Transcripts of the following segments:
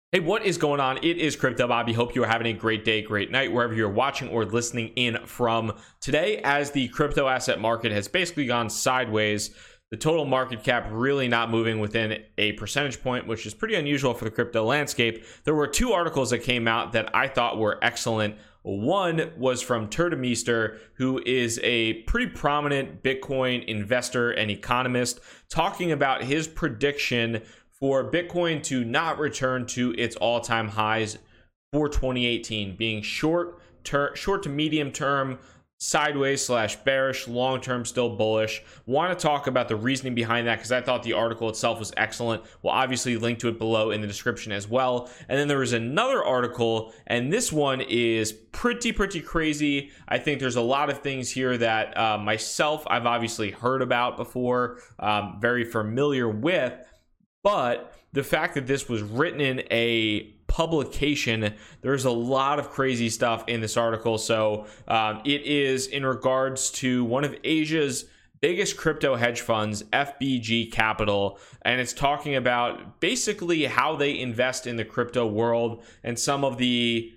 Hey, what is going on? It is Crypto Bobby. Hope you are having a great day, great night, wherever you're watching or listening in from today. As the crypto asset market has basically gone sideways, the total market cap really not moving within a percentage point, which is pretty unusual for the crypto landscape. There were two articles that came out that I thought were excellent. One was from Tuur Demeester, who is a pretty prominent Bitcoin investor and economist, talking about his prediction for Bitcoin to not return to its all-time highs for 2018, being short to medium term sideways slash bearish, long term still bullish. Want to talk about the reasoning behind that because I thought the article itself was excellent. We'll obviously link to it below in the description as well. And then there was another article, and this one is pretty crazy. I think there's a lot of things here that I've obviously heard about before, very familiar with. But the fact that this was written in a publication, there's a lot of crazy stuff in this article. So it is in regards to one of Asia's biggest crypto hedge funds, FBG Capital, and it's talking about basically how they invest in the crypto world and some of the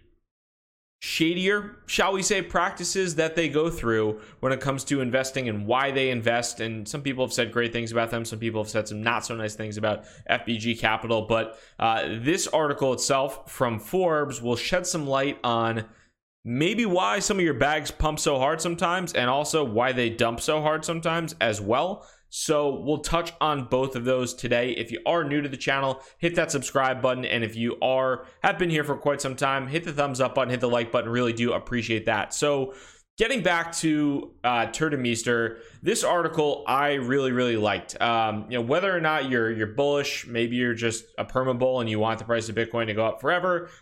shadier, shall we say, practices that they go through when it comes to investing and why they invest. And some people have said great things about them. Some people have said some not so nice things about FBG Capital. But this article itself from Forbes will shed some light on maybe why some of your bags pump so hard sometimes, and also why they dump so hard sometimes as well. So we'll touch on both of those today. If you are new to the channel, hit that subscribe button. And if you have been here for quite some time, hit the thumbs up button, hit the like button. Really do appreciate that. So getting back to Tuur Demeester, this article I really liked. Whether or not you're bullish, maybe you're just a perma bull and you want the price of Bitcoin to go up forever.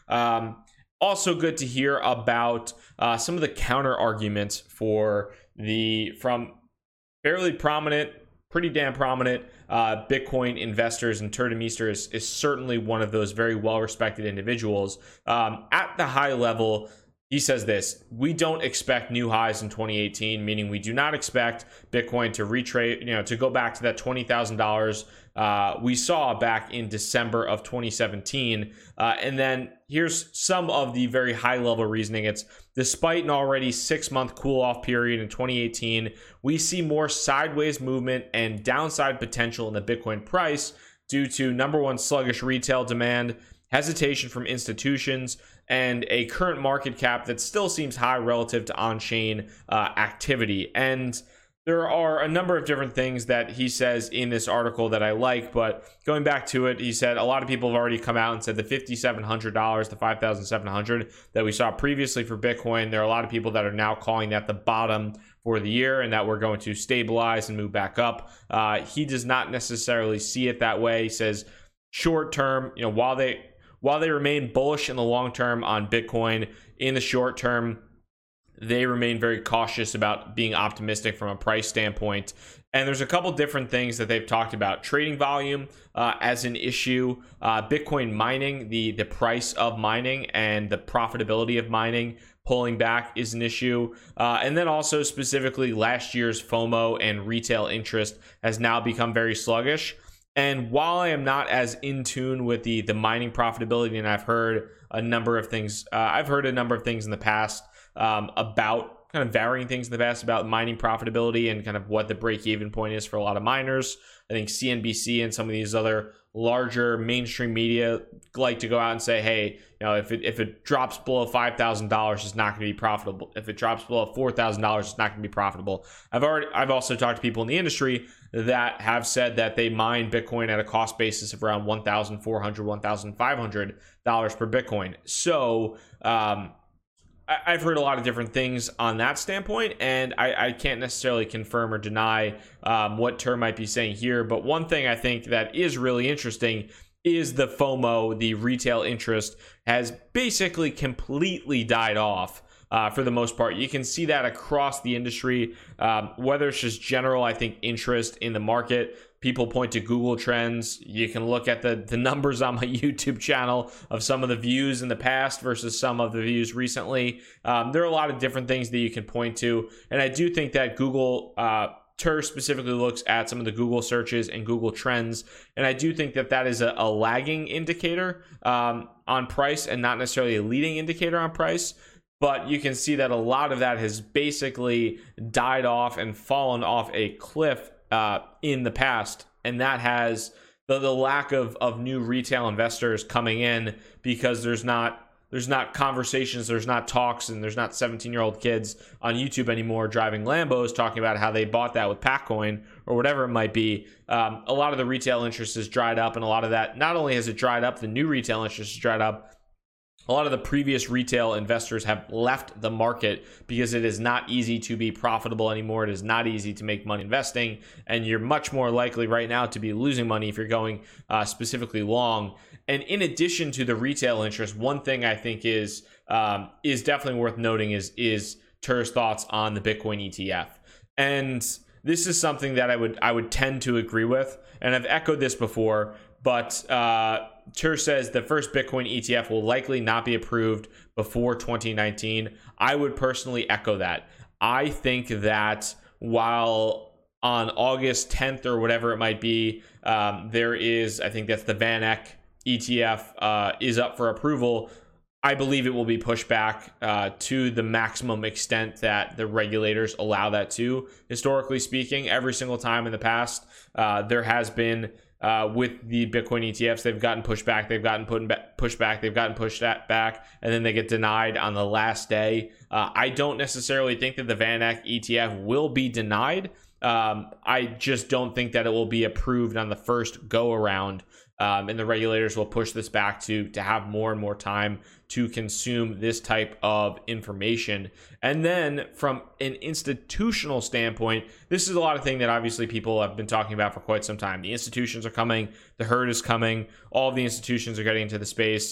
Also good to hear about some of the counter arguments from fairly prominent, pretty damn prominent Bitcoin investors, and Tuur Demeester is certainly one of those very well-respected individuals. At the high level, he says this: we don't expect new highs in 2018, meaning we do not expect Bitcoin to retrade, to go back to that $20,000 we saw back in December of 2017. And then here's some of the very high level reasoning. It's despite an already 6-month cool off period in 2018, we see more sideways movement and downside potential in the Bitcoin price due to, number one, sluggish retail demand, hesitation from institutions, and a current market cap that still seems high relative to on-chain activity. And there are a number of different things that he says in this article that I like, but going back to it, he said a lot of people have already come out and said the $5,700, the $5,700 that we saw previously for Bitcoin, there are a lot of people that are now calling that the bottom for the year and that we're going to stabilize and move back up. He does not necessarily see it that way. He says short term, while they remain bullish in the long term on Bitcoin, in the short term, they remain very cautious about being optimistic from a price standpoint. And there's a couple different things that they've talked about. Trading volume as an issue, Bitcoin mining, the price of mining and the profitability of mining pulling back is an issue. And then also specifically last year's FOMO and retail interest has now become very sluggish. And while I am not as in tune with the mining profitability, and I've heard a number of things in the past about kind of varying things in the past about mining profitability and kind of what the break-even point is for a lot of miners. I think CNBC and some of these other larger mainstream media like to go out and say, hey, if it drops below $5,000, it's not going to be profitable. If it drops below $4,000, it's not going to be profitable. I've also talked to people in the industry that have said that they mine Bitcoin at a cost basis of around $1,400, $1,500 per Bitcoin. So I've heard a lot of different things on that standpoint, and I can't necessarily confirm or deny what Tuur might be saying here. But one thing I think that is really interesting is the FOMO, the retail interest, has basically completely died off for the most part. You can see that across the industry, whether it's just general, I think, interest in the market. People point to Google Trends. You can look at the numbers on my YouTube channel of some of the views in the past versus some of the views recently. There are a lot of different things that you can point to. And I do think that Google TER specifically looks at some of the Google searches and Google trends, and I do think that that is a lagging indicator on price and not necessarily a leading indicator on price. But you can see that a lot of that has basically died off and fallen off a cliff in the past, and that has the lack of new retail investors coming in because there's not conversations, there's not talks, and there's not 17-year-old kids on YouTube anymore driving Lambos talking about how they bought that with Patcoin or whatever it might be. A lot of the retail interest has dried up, and a lot of that, not only has it dried up, the new retail interest has dried up. A lot of the previous retail investors have left the market because it is not easy to be profitable anymore. It is not easy to make money investing, and you're much more likely right now to be losing money if you're going specifically long. And in addition to the retail interest, one thing I think is definitely worth noting is TER's thoughts on the Bitcoin ETF. And this is something that I would tend to agree with, and I've echoed this before, but TER says the first Bitcoin ETF will likely not be approved before 2019. I would personally echo that. I think that while on August 10th or whatever it might be, there is, I think that's the Van Eck ETF is up for approval. I believe it will be pushed back to the maximum extent that the regulators allow that to. Historically speaking, every single time in the past, there has been with the Bitcoin ETFs, they've gotten pushed back, they've gotten pushed back, they've gotten pushed back, and then they get denied on the last day. I don't necessarily think that the Van Eck ETF will be denied. I just don't think that it will be approved on the first go around. And the regulators will push this back to have more and more time to consume this type of information. And then from an institutional standpoint, this is a lot of thing that obviously people have been talking about for quite some time. The institutions are coming, the herd is coming, all of the institutions are getting into the space.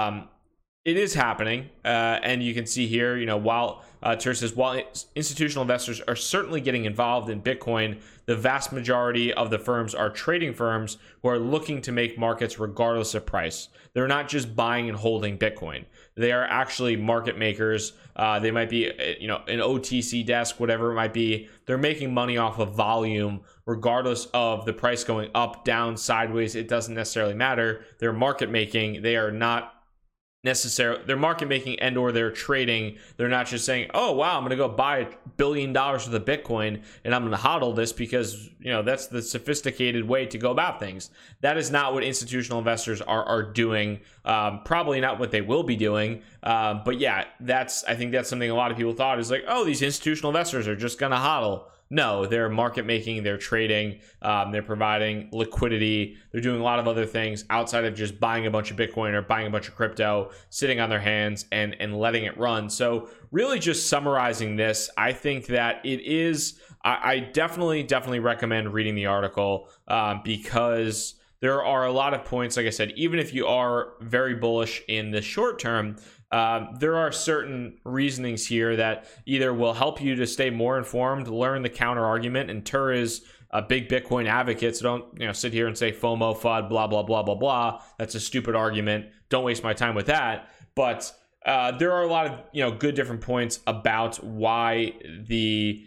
It is happening, and you can see here, while TER says, while institutional investors are certainly getting involved in Bitcoin, the vast majority of the firms are trading firms who are looking to make markets regardless of price. They're not just buying and holding Bitcoin. They are actually market makers. They might be, an OTC desk, whatever it might be. They're making money off of volume, regardless of the price going up, down, sideways. It doesn't necessarily matter. They're market making. They are not necessarily, they're market making and or they're trading. They're not just saying, oh wow, I'm gonna go buy $1 billion worth of Bitcoin and I'm gonna hodl this because that's the sophisticated way to go about things. That is not what institutional investors are doing. Probably not what they will be doing. But yeah, I think that's something a lot of people thought is like, oh, these institutional investors are just gonna hodl. No, they're market making, they're trading, they're providing liquidity, they're doing a lot of other things outside of just buying a bunch of Bitcoin or buying a bunch of crypto, sitting on their hands and letting it run. So really just summarizing this, I think that it is, I definitely recommend reading the article because there are a lot of points, like I said, even if you are very bullish in the short term, there are certain reasonings here that either will help you to stay more informed, learn the counter argument, and TER is a big Bitcoin advocate, so don't sit here and say FOMO, FUD, blah, blah, blah, blah, blah. That's a stupid argument. Don't waste my time with that. But there are a lot of good different points about why the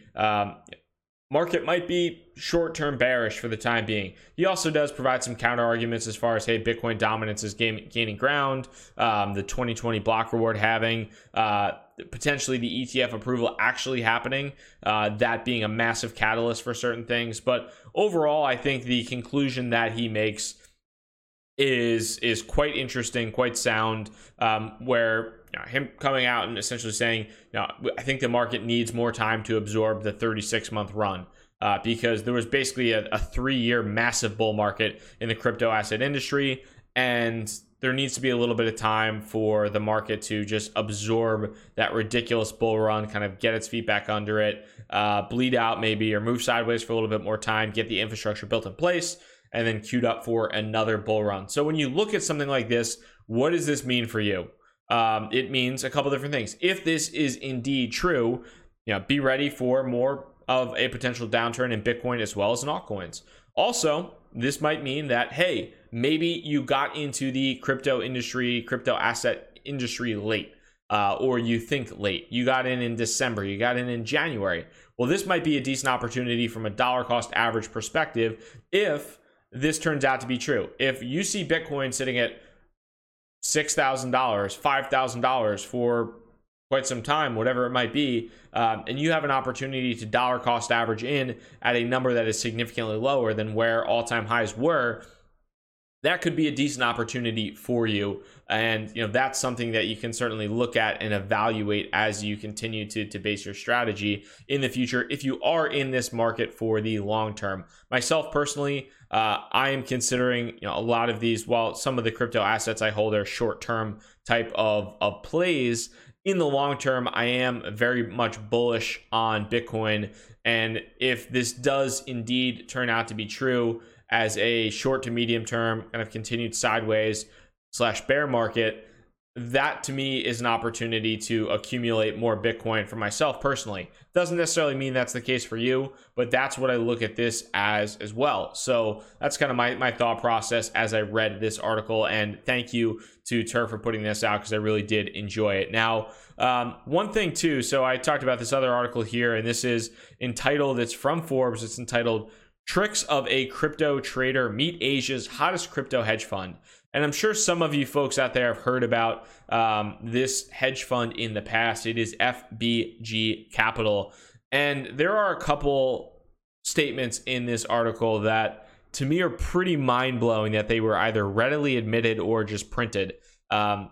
market might be short-term bearish for the time being. He also does provide some counter arguments as far as, hey, Bitcoin dominance is gaining ground, the 2020 block reward having, potentially the ETF approval actually happening, that being a massive catalyst for certain things. But overall, I think the conclusion that he makes is quite interesting, quite sound, where him coming out and essentially saying, I think the market needs more time to absorb the 36-month run because there was basically a 3-year massive bull market in the crypto asset industry, and there needs to be a little bit of time for the market to just absorb that ridiculous bull run, kind of get its feet back under it, bleed out maybe, or move sideways for a little bit more time, get the infrastructure built in place, and then queued up for another bull run. So when you look at something like this, what does this mean for you? It means a couple different things. If this is indeed true, be ready for more of a potential downturn in Bitcoin as well as in altcoins. Also, this might mean that, hey, maybe you got into the crypto industry, crypto asset industry late. or you think late. You got in December, you got in January. Well, this might be a decent opportunity from a dollar cost average perspective if this turns out to be true. If you see Bitcoin sitting at $6,000, $5,000 for quite some time, whatever it might be, and you have an opportunity to dollar cost average in at a number that is significantly lower than where all-time highs were, that could be a decent opportunity for you. And that's something that you can certainly look at and evaluate as you continue to base your strategy in the future if you are in this market for the long term. Myself personally, I am considering a lot of these, while some of the crypto assets I hold are short-term type of plays, in the long term, I am very much bullish on Bitcoin. And if this does indeed turn out to be true as a short to medium term kind of continued sideways / bear market, that to me is an opportunity to accumulate more Bitcoin for myself personally. Doesn't necessarily mean that's the case for you, but that's what I look at this as well. So that's kind of my thought process as I read this article, and thank you to Turf for putting this out because I really did enjoy it. Now, one thing too, so I talked about this other article here, and this is entitled, it's from Forbes, it's entitled Tricks of a Crypto Trader Meet Asia's Hottest Crypto Hedge Fund. And I'm sure some of you folks out there have heard about this hedge fund in the past. It is FBG Capital. And there are a couple statements in this article that to me are pretty mind-blowing, that they were either readily admitted or just printed. And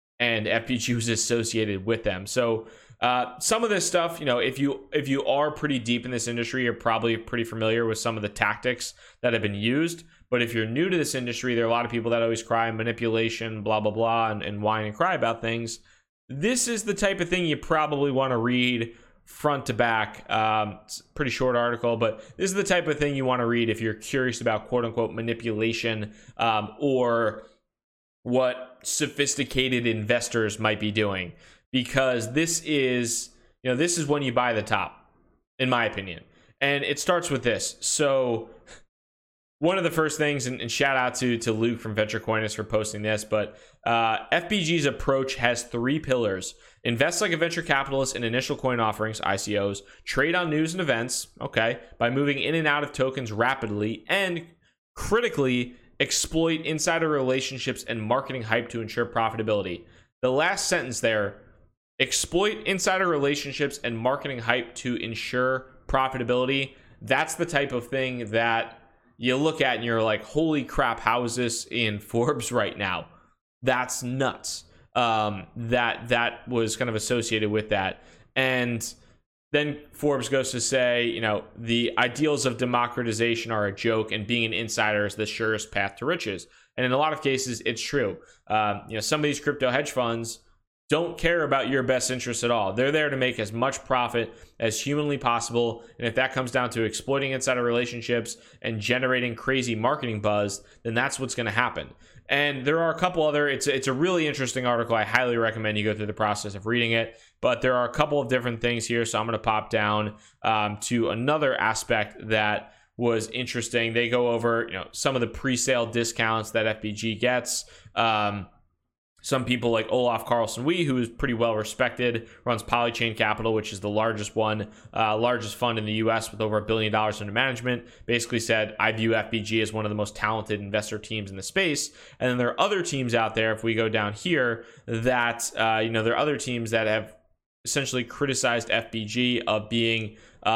FBG was associated with them. So some of this stuff, if you are pretty deep in this industry, you're probably pretty familiar with some of the tactics that have been used. But if you're new to this industry, there are a lot of people that always cry manipulation, blah, blah, blah, and whine and cry about things. This is the type of thing you probably want to read front to back. It's a pretty short article, but this is the type of thing you want to read if you're curious about quote unquote manipulation, or what sophisticated investors might be doing. Because this is when you buy the top, in my opinion. And it starts with this. So one of the first things, and shout out to Luke from Venture Coinist for posting this, but FBG's approach has 3 pillars. Invest like a venture capitalist in initial coin offerings, ICOs, trade on news and events, okay, by moving in and out of tokens rapidly, and critically exploit insider relationships and marketing hype to ensure profitability. The last sentence there, exploit insider relationships and marketing hype to ensure profitability. That's the type of thing that you look at and you're like, holy crap, how is this in Forbes right now? That's nuts. That was kind of associated with that. And then Forbes goes to say, the ideals of democratization are a joke and being an insider is the surest path to riches. And in a lot of cases, it's true. Some of these crypto hedge funds don't care about your best interests at all. They're there to make as much profit as humanly possible. And if that comes down to exploiting insider relationships and generating crazy marketing buzz, then that's what's going to happen. And there are a couple other, it's a really interesting article. I highly recommend you go through the process of reading it. But there are a couple of different things here. So I'm going to pop down to another aspect that was interesting. They go over, some of the pre-sale discounts that FBG gets. Some people like Olaf Carlson-Wee, who is pretty well respected, runs Polychain Capital, which is the largest fund in the US with over $1 billion under management, basically said, I view FBG as one of the most talented investor teams in the space. And then there are other teams out there, if we go down here, that, there are other teams that have essentially criticized FBG of being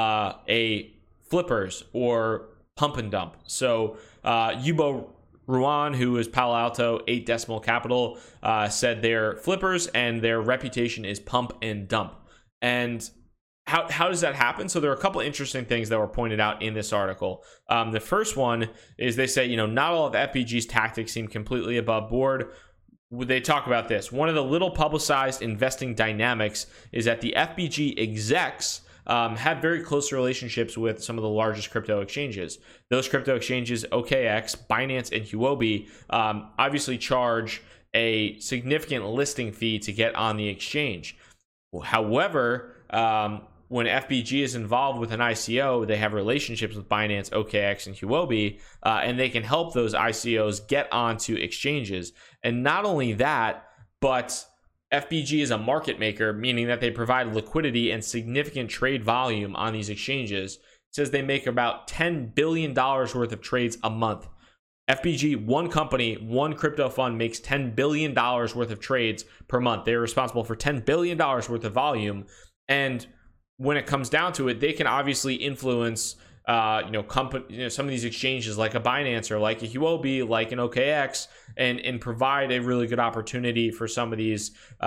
a flippers or pump and dump. So Yubo Ruan, who is Palo Alto 8 Decimal Capital, said they're flippers and their reputation is pump and dump. And how does that happen? So there are a couple of interesting things that were pointed out in this article. The first one is they say, not all of FBG's tactics seem completely above board. They talk about this. One of the little publicized investing dynamics is that the FBG execs have very close relationships with some of the largest crypto exchanges. Those crypto exchanges, OKX, Binance, and Huobi, obviously charge a significant listing fee to get on the exchange. However, when FBG is involved with an ICO, they have relationships with Binance, OKX, and Huobi, and they can help those ICOs get onto exchanges. And not only that, but FBG is a market maker, meaning that they provide liquidity and significant trade volume on these exchanges. It says they make about $10 billion worth of trades a month. FBG, one company, one crypto fund, makes $10 billion worth of trades per month. They're responsible for $10 billion worth of volume. And when it comes down to it, they can obviously influence some of these exchanges like a Binance or like a Huobi, like an OKX, and provide a really good opportunity for some of these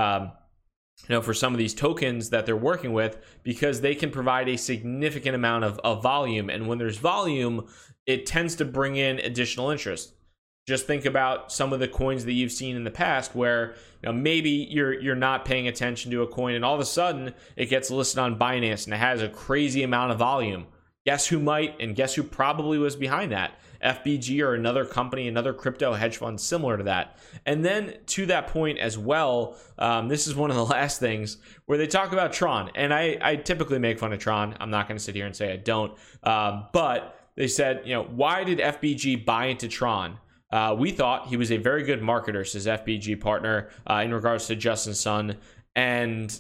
for some of these tokens that they're working with, because they can provide a significant amount of volume. And when there's volume, it tends to bring in additional interest. Just think about some of the coins that you've seen in the past where maybe you're not paying attention to a coin and all of a sudden it gets listed on Binance and it has a crazy amount of volume. Guess who might, and guess who probably was behind that? FBG or another company, another crypto hedge fund similar to that. And then to that point as well, this is one of the last things where they talk about Tron. And I typically make fun of Tron. I'm not going to sit here and say I don't. But they said, why did FBG buy into Tron? We thought he was a very good marketer, says FBG partner, in regards to Justin Sun. And,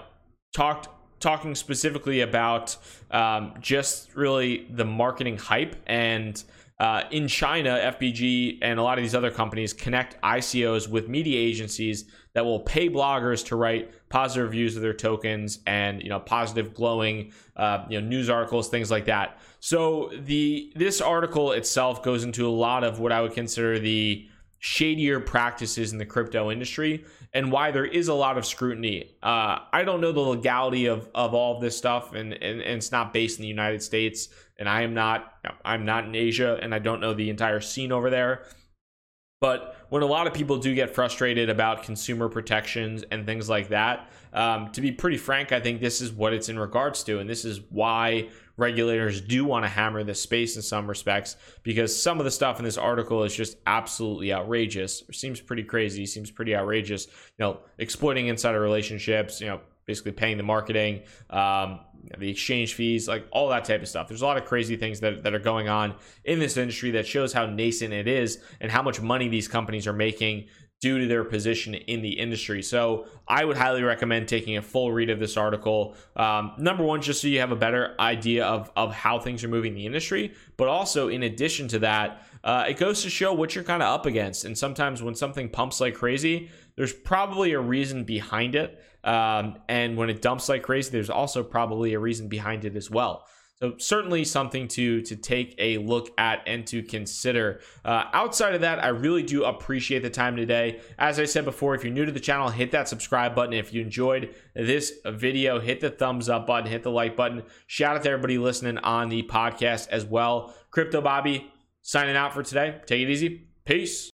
talking specifically about just really the marketing hype. And in China, FBG and a lot of these other companies connect ICOs with media agencies that will pay bloggers to write positive reviews of their tokens and positive glowing news articles, things like that. So this article itself goes into a lot of what I would consider the shadier practices in the crypto industry and why there is a lot of scrutiny. I don't know the legality of all of this stuff, and it's not based in the United States, and I'm not in Asia, and I don't know the entire scene over there. But when a lot of people do get frustrated about consumer protections and things like that, to be pretty frank, I think this is what it's in regards to. And this is why regulators do want to hammer this space in some respects, because some of the stuff in this article is just absolutely outrageous. It seems pretty crazy, seems pretty outrageous, exploiting insider relationships, basically paying the marketing, the exchange fees, like all that type of stuff. There's a lot of crazy things that are going on in this industry that shows how nascent it is and how much money these companies are making due to their position in the industry. So I would highly recommend taking a full read of this article. Number one, just so you have a better idea of how things are moving in the industry, but also in addition to that, it goes to show what you're kind of up against. And sometimes when something pumps like crazy, there's probably a reason behind it. And when it dumps like crazy, there's also probably a reason behind it as well. So certainly something to take a look at and to consider. Outside of that, I really do appreciate the time today. As I said before, if you're new to the channel, hit that subscribe button. If you enjoyed this video, hit the thumbs up button, hit the like button. Shout out to everybody listening on the podcast as well. Crypto Bobby signing out for today. Take it easy. Peace.